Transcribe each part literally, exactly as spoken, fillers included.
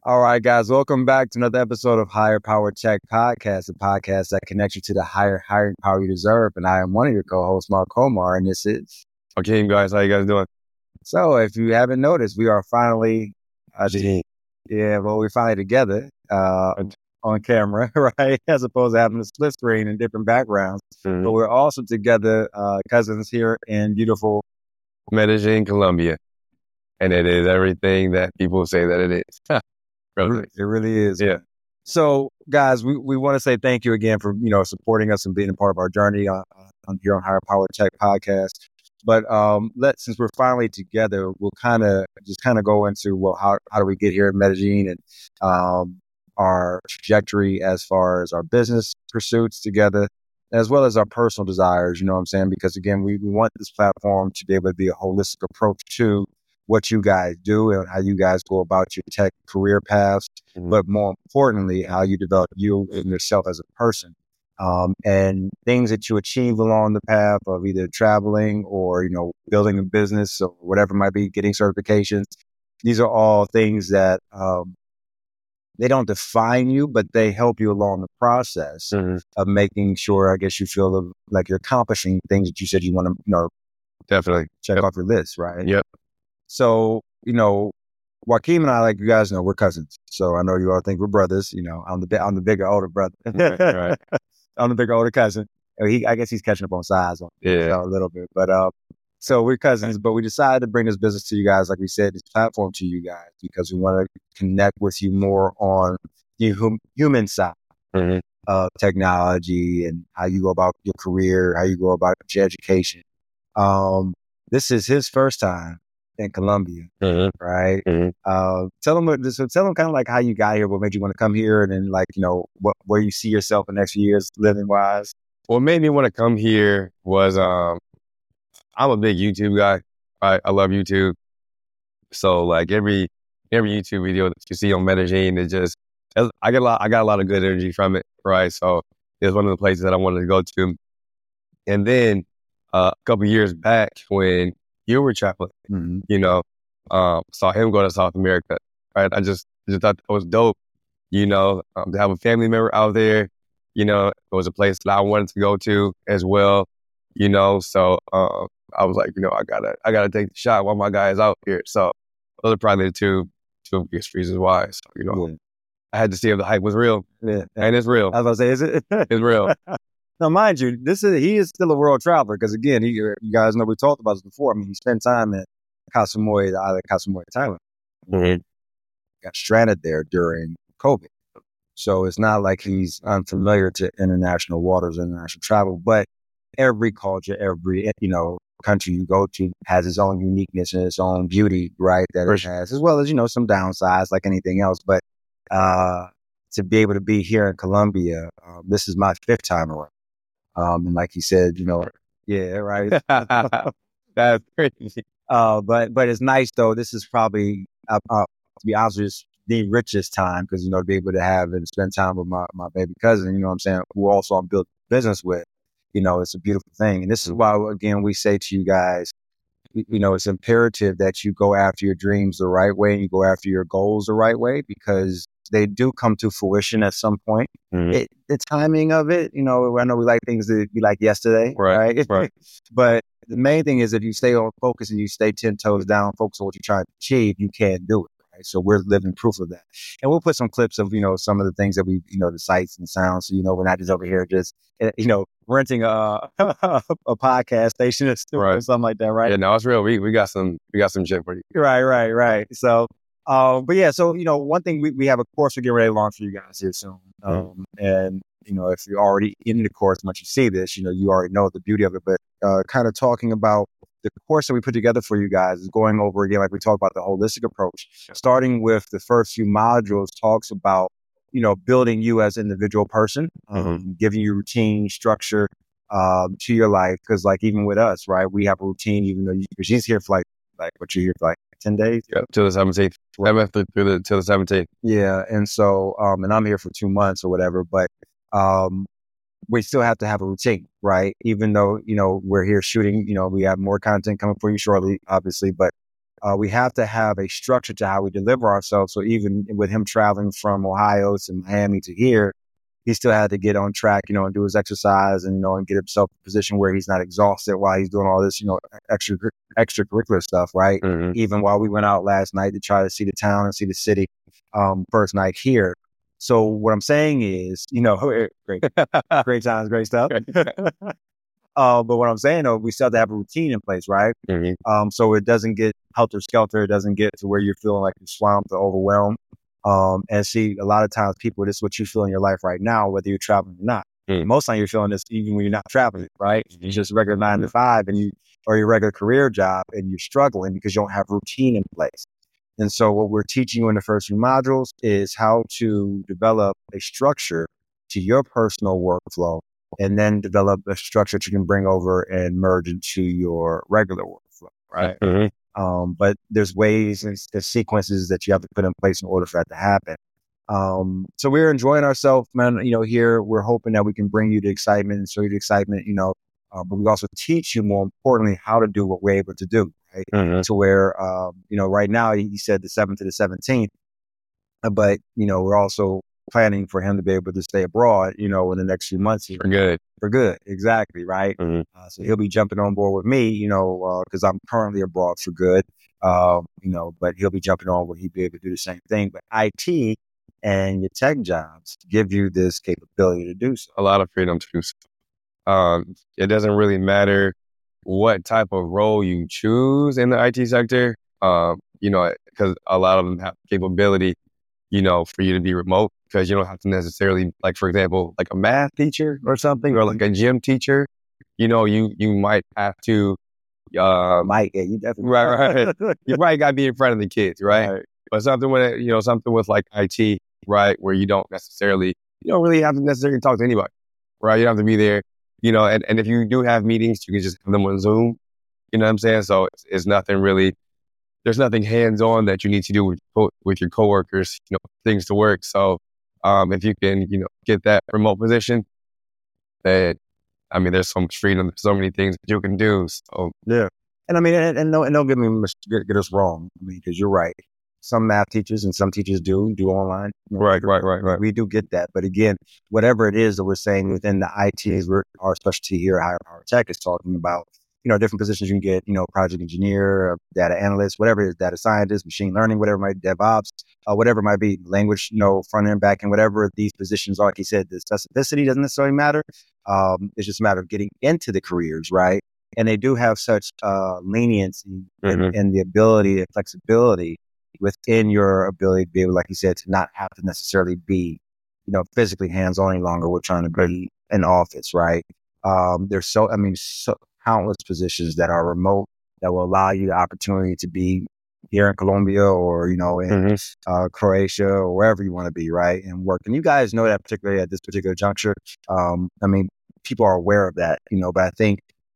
All right, guys, welcome back to another episode of Higher Power Tech Podcast, a podcast that connects you to the higher hiring power you deserve. And I am one of your co-hosts, Mark Komar, and this is... Okay, guys, how you guys doing? So if you haven't noticed, we are finally... Uh, yeah, well, we're finally together uh, on camera, right? As opposed to having a split screen and different backgrounds. Mm-hmm. But we're also together, uh, cousins here in beautiful... Medellin, Colombia. And it is everything that people say that it is. Really, it really is. Yeah. So, guys, we, we want to say thank you again for, you know, supporting us and being a part of our journey on, on here on Higher Power Tech Podcast. But um, let since we're finally together, we'll kind of just kind of go into, well, how how do we get here in Medellin and um, our trajectory as far as our business pursuits together, as well as our personal desires, you know what I'm saying? Because, again, we, we want this platform to be able to be a holistic approach to what you guys do and how you guys go about your tech career paths, mm-hmm. but more importantly, how you develop you and yourself as a person, um, and things that you achieve along the path of either traveling or, you know, building a business or whatever it might be, getting certifications. These are all things that um, they don't define you, but they help you along the process mm-hmm. of making sure, I guess, you feel like you're accomplishing things that you said you want to, you know, definitely check yep. off your list, right? Yep. So, you know, Joaquin and I, like you guys know, we're cousins. So I know you all think we're brothers. You know, I'm the I'm the bigger older brother. Right, right. I'm the bigger older cousin. He, I guess he's catching up on size on yeah. a little bit. But uh, so we're cousins. But we decided to bring this business to you guys, like we said, this platform to you guys, because we want to connect with you more on the hum, human side mm-hmm. of technology and how you go about your career, how you go about your education. Um, this is his first time in Colombia, mm-hmm. right? Mm-hmm. Uh, tell them, so tell them kind of like how you got here, what made you want to come here, and then like, you know, what, where you see yourself in the next few years living wise. What made me want to come here was, um, I'm a big YouTube guy, right? I love YouTube. So like every, every YouTube video that you see on Medellin, it just, I get a lot, I got a lot of good energy from it, right? So it's one of the places that I wanted to go to. And then uh, a couple years back when you were traveling, mm-hmm. you know, um, saw him go to South America, right? I just, just thought that was dope, you know, um, to have a family member out there, you know, it was a place that I wanted to go to as well, you know, so uh, I was like, you know, I gotta, I gotta take the shot while my guy is out here. So those are probably the two, two biggest reasons why, so, you know, yeah. I had to see if the hype was real, yeah. and it's real. I was gonna say, is it? It's real. Now, mind you, this is he is still a world traveler because, again, he, you guys know we talked about this before. I mean, he spent time at Koh Samui, the island of Koh Samui, Thailand. Mm-hmm. Got stranded there during COVID. So it's not like he's unfamiliar to international waters, international travel, but every culture, every, you know, country you go to has its own uniqueness and its own beauty, right, that For it sure. has, as well as, you know, some downsides like anything else. But uh, to be able to be here in Colombia, uh, this is my fifth time around. Um, and like he said, you know, yeah, right. That's crazy. Uh, but, but it's nice though. This is probably, uh, uh, to be honest with you, the richest time because, you know, to be able to have and spend time with my, my baby cousin, you know what I'm saying, who also I'm building business with, you know, it's a beautiful thing. And this is why, again, we say to you guys, you know, it's imperative that you go after your dreams the right way and you go after your goals the right way because they do come to fruition at some point. Mm-hmm. It, the timing of it, you know, I know we like things to be like yesterday, right? right? right. But the main thing is that you stay on focus and you stay ten toes down, focus on what you're trying to achieve, you can't do it. Right? So we're living proof of that. And we'll put some clips of, you know, some of the things that we, you know, the sights and sounds. So, you know, we're not just over here just, you know, renting a a podcast station or right. something like that, right? Yeah, no, it's real. We we got some we got some shit for you. Right, right, right. So, um, but yeah, so you know, one thing we, we have a course we're getting ready to launch for you guys here soon. Um, mm-hmm. And you know, if you're already in the course, once you see this, you know, you already know the beauty of it. But uh, kind of talking about the course that we put together for you guys is going over again, like we talked about the holistic approach, starting with the first few modules talks about, you know, building you as an individual person, um, mm-hmm. giving you routine, structure um, to your life. Because like even with us, right, we have a routine, even though you, she's here for like, like what you're here for like ten days? Yeah, till the seventeenth. Right. Through the, till the seventeenth. Yeah. And so, um, and I'm here for two months or whatever, but um, we still have to have a routine, right? Even though, you know, we're here shooting, you know, we have more content coming for you shortly, obviously, but Uh, we have to have a structure to how we deliver ourselves. So even with him traveling from Ohio to Miami to here, he still had to get on track, you know, and do his exercise and, you know, and get himself in a position where he's not exhausted while he's doing all this, you know, extra extracurricular stuff, right? Mm-hmm. Even while we went out last night to try to see the town and see the city, um, first night here. So what I'm saying is, you know, great, great times, great stuff. Uh, but what I'm saying, though, we still have to have a routine in place, right? Mm-hmm. Um, so it doesn't get helter-skelter. It doesn't get to where you're feeling like you're swamped or overwhelmed. Um, and see, a lot of times people, this is what you feel in your life right now, whether you're traveling or not. Mm. Most time you're feeling this even when you're not traveling, right? It's just regular nine to five and you, or your regular career job, and you're struggling because you don't have routine in place. And so what we're teaching you in the first few modules is how to develop a structure to your personal workflow, and then develop a structure that you can bring over and merge into your regular workflow, right? Mm-hmm. Um, but there's ways and there's sequences that you have to put in place in order for that to happen. Um, so we're enjoying ourselves, man. You know, here we're hoping that we can bring you the excitement and show you the excitement, you know, uh, but we also teach you, more importantly, how to do what we're able to do, right? Mm-hmm. To where, um, you know, right now he said the seventh to the seventeenth, but, you know, we're also planning for him to be able to stay abroad, you know, in the next few months here. For good. For good. Exactly. Right. Mm-hmm. Uh, so he'll be jumping on board with me, you know, because uh, I'm currently abroad for good, uh, you know, but he'll be jumping on where he'll be able to do the same thing. But I T and your tech jobs give you this capability to do so. A lot of freedom to do so. Um, it doesn't really matter what type of role you choose in the I T sector, um, you know, because a lot of them have capability, you know, for you to be remote, because you don't have to necessarily, like, for example, like a math teacher or something, or like a gym teacher, you know, you, you might have to, uh, Might, yeah, you definitely. right, right. You probably got to be in front of the kids, right? Right. But something with, you know, something with like I T, right, where you don't necessarily, you don't really have to necessarily talk to anybody, right? You don't have to be there, you know, and, and if you do have meetings, you can just have them on Zoom, you know what I'm saying? So it's, it's nothing really, there's nothing hands-on that you need to do with, with your coworkers, you know, things to work. So um, if you can, you know, get that remote position, that, I mean, there's so much freedom, so many things that you can do. So yeah. And I mean, and, and, don't, and don't get me get, get us wrong. I mean, because you're right. Some math teachers and some teachers do do online. You know, right, right, right, right. We do get that. But again, whatever it is that we're saying within the I T, our specialty here at Higher Power Tech is talking about, you know, different positions you can get, you know, project engineer, data analyst, whatever it is, data scientist, machine learning, whatever it might be, DevOps, uh, whatever it might be, language, you know, front end, back end, whatever these positions are. Like you said, the specificity doesn't necessarily matter. Um, it's just a matter of getting into the careers, right? And they do have such uh, leniency and, Mhm. and the ability and flexibility within your ability to be able, like you said, to not have to necessarily be, you know, physically hands-on any longer. We're trying to be in office, right? Um, there's so, I mean, so countless positions that are remote that will allow you the opportunity to be here in Colombia or, you know, in Mhm. uh, Croatia or wherever you want to be, right? And work. And you guys know that particularly at this particular juncture. Um, I mean, people are aware of that, you know, but I think,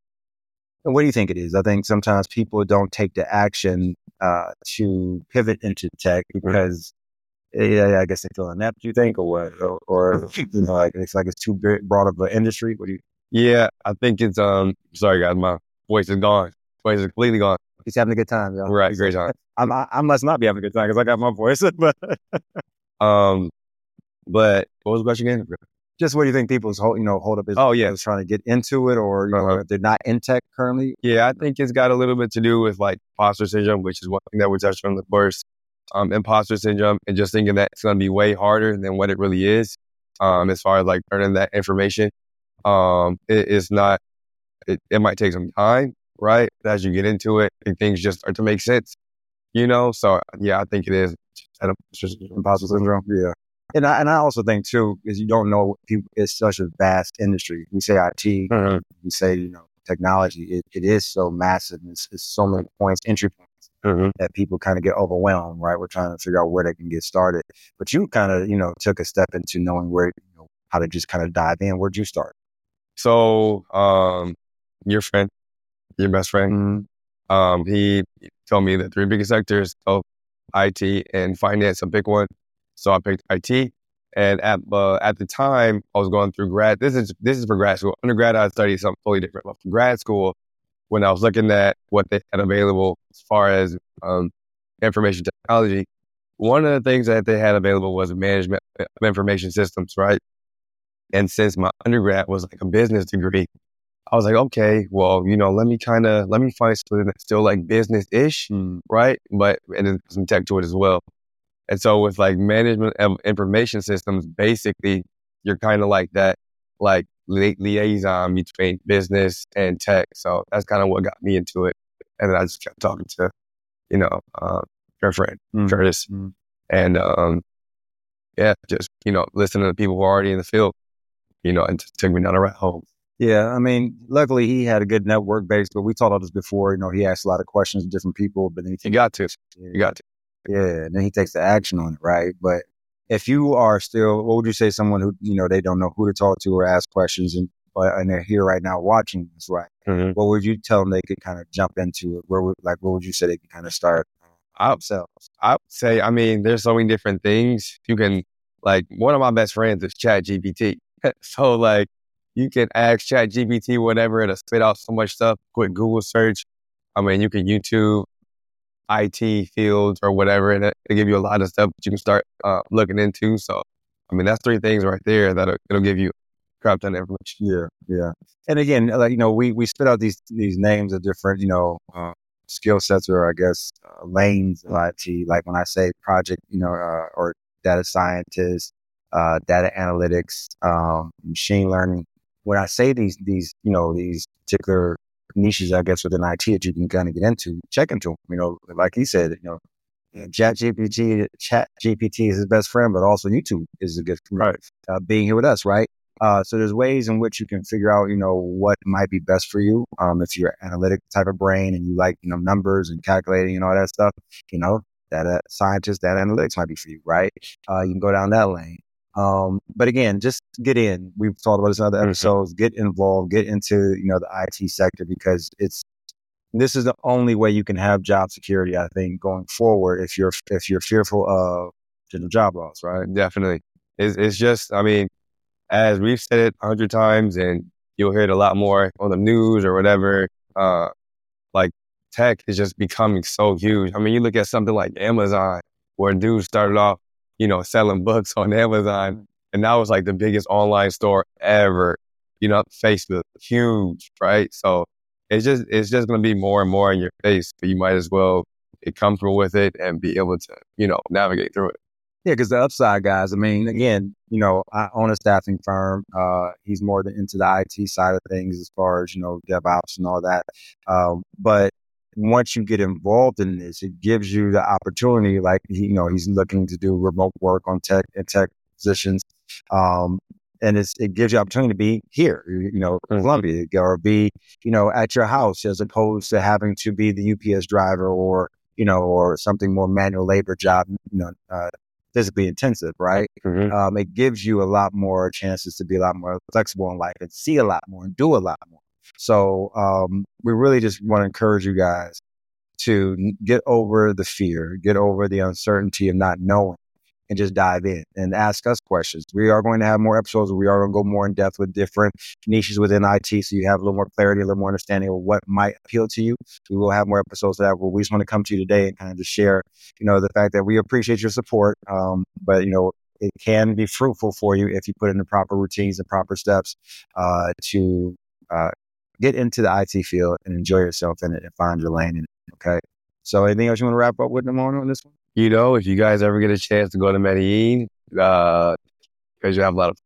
and what do you think it is? I think sometimes people don't take the action uh, to pivot into tech because, yeah, I guess they feel inept, you think, or what? Or, or you know, like it's like it's too big, broad of an industry. What do you? Yeah, I think it's, um, sorry guys, my voice is gone. Voice is completely gone. He's having a good time, yo. Right, great time. I'm, I, I must not be having a good time because I got my voice. But Um, but what was the question again? just what do you think people's hold, you know, hold up is? Oh, yeah. is trying to get into it, or you know, Uh-huh. if they're not in tech currently. Yeah, I think it's got a little bit to do with like imposter syndrome, which is one thing that we touched on the first. Um, imposter syndrome, and just thinking that it's going to be way harder than what it really is. Um, as far as like learning that information, um, it, it's not. It, it might take some time, right? But as you get into it, and things just start to make sense, you know. So yeah, I think it is an Imposter syndrome. Yeah. And I, and I also think too, is you don't know, people, it's such a vast industry. We say I T, Mhm. we say, you know, technology, it, it is so massive. It's, it's so many points, entry points Mhm. that people kind of get overwhelmed, right? We're trying to figure out where they can get started. But you kind of, you know, took a step into knowing where, you know, how to just kind of dive in. Where'd you start? So, um, your friend, your best friend, Mm-hmm. um, he told me the three biggest sectors of I T and finance, a big one. So I picked I T. And at uh, at the time, I was going through grad. This is this is for grad school. Undergrad, I studied something totally different. But for grad school, when I was looking at what they had available as far as um, information technology, one of the things that they had available was management of information systems, right? And since my undergrad was like a business degree, I was like, okay, well, you know, let me kind of, let me find something that's still like business-ish, mm. right? But, and then some tech to it as well. And so with like management of information systems, basically, you're kind of like that, like li- liaison between business and tech. So that's kind of what got me into it. And then I just kept talking to, you know, uh, your friend, mm. Curtis. Mm. And, um, yeah, just, you know, listening to people who are already in the field, you know, and just took me down a rat hole. Yeah, I mean, luckily he had a good network base, but we talked about this before. You know, he asked a lot of questions to different people, but then he you got to, yeah, you got to, yeah. And then he takes the action on it, right? But if you are still, what would you say, someone who you know they don't know who to talk to or ask questions, and and they're here right now watching this, right? Mm-hmm. What would you tell them they could kind of jump into it? Where would like, what would you say they could kind of start themselves? I would say, I mean, there's so many different things you can. Like one of my best friends is ChatGPT, so like. You can ask ChatGPT whatever, it'll spit out so much stuff. Quick Google search. I mean, you can YouTube I T fields or whatever, and it'll give you a lot of stuff that you can start uh, looking into. So, I mean, that's three things right there that it'll give you crap ton of information. Yeah, yeah. And again, like you know, we we spit out these these names of different you know uh, skill sets or I guess uh, lanes of I T. Like when I say project, you know, uh, or data scientist, uh, data analytics, um, machine learning. When I say these, these, you know, these particular niches, I guess, within I T that you can kind of get into, check into them. You know, like he said, you know, ChatGPT, ChatGPT is his best friend, but also YouTube is a good friend. Right. Uh, being here with us, right? Uh, so there's ways in which you can figure out, you know, what might be best for you. Um, if you're an analytic type of brain and you like, you know, numbers and calculating and all that stuff, you know, data scientist, data analytics might be for you, right? Uh, you can go down that lane. Um, but again, just get in. We've talked about this in other episodes. Mm-hmm. Get involved, get into, you know, the I T sector because it's, this is the only way you can have job security, I think, going forward if you're, if you're fearful of general job loss, right? Definitely. It's, it's just, I mean, as we've said it a hundred times and you'll hear it a lot more on the news or whatever, uh, like tech is just becoming so huge. I mean, you look at something like Amazon where dudes started off, you know, selling books on Amazon. And now it's like the biggest online store ever, you know, Facebook, huge, right? So it's just, it's just going to be more and more in your face, but you might as well get comfortable with it and be able to, you know, navigate through it. Yeah. Cause the upside guys, I mean, again, you know, I own a staffing firm. Uh, he's more than into the I T side of things as far as, you know, DevOps and all that. Um, but once you get involved in this, it gives you the opportunity, like, he, you know, he's looking to do remote work on tech and tech positions. Um, and it's, it gives you opportunity to be here, you know, in Columbia, or be, you know, at your house as opposed to having to be the U P S driver or, you know, or something more manual labor job, you know, uh, physically intensive, right? Mm-hmm. Um, it gives you a lot more chances to be a lot more flexible in life and see a lot more and do a lot more. So um, we really just want to encourage you guys to get over the fear, get over the uncertainty of not knowing, and just dive in and ask us questions. We are going to have more episodes where we are going to go more in depth with different niches within I T, so you have a little more clarity, a little more understanding of what might appeal to you. We will have more episodes of that, but we just want to come to you today and kind of just share, you know, the fact that we appreciate your support, um, but, you know, it can be fruitful for you if you put in the proper routines and proper steps uh, to uh, get into the I T field and enjoy yourself in it and find your lane in it. Okay. So anything else you want to wrap up with, Namon, on this one? You know, if you guys ever get a chance to go to Medellin, uh, because you have a lot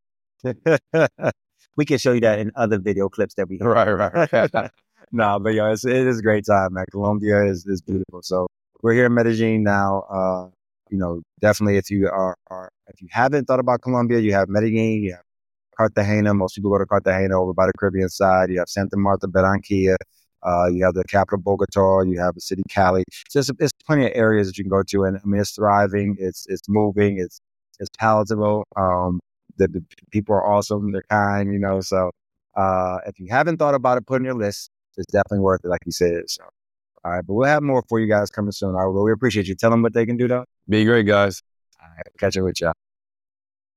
of... we can show you that in other video clips that we have. Right, right, right. No, but yeah, it's, it is a great time, man. Colombia is, is beautiful. So we're here in Medellin now. Uh, you know, definitely if you are, are, if you haven't thought about Colombia, you have Medellin, you have Cartagena. Most people go to Cartagena over by the Caribbean side. You have Santa Marta, Barranquilla. Uh, you have the capital, Bogota. You have the city, Cali. So it's, it's plenty of areas that you can go to. And I mean, it's thriving. It's it's moving. It's it's palatable. Um, the, the people are awesome. They're kind, you know. So uh, if you haven't thought about it, put in your list. It's definitely worth it, like you said. So, all right. But we'll have more for you guys coming soon. All right. Well, we appreciate you. Tell them what they can do, though. Be great, guys. All right. Catch up with y'all.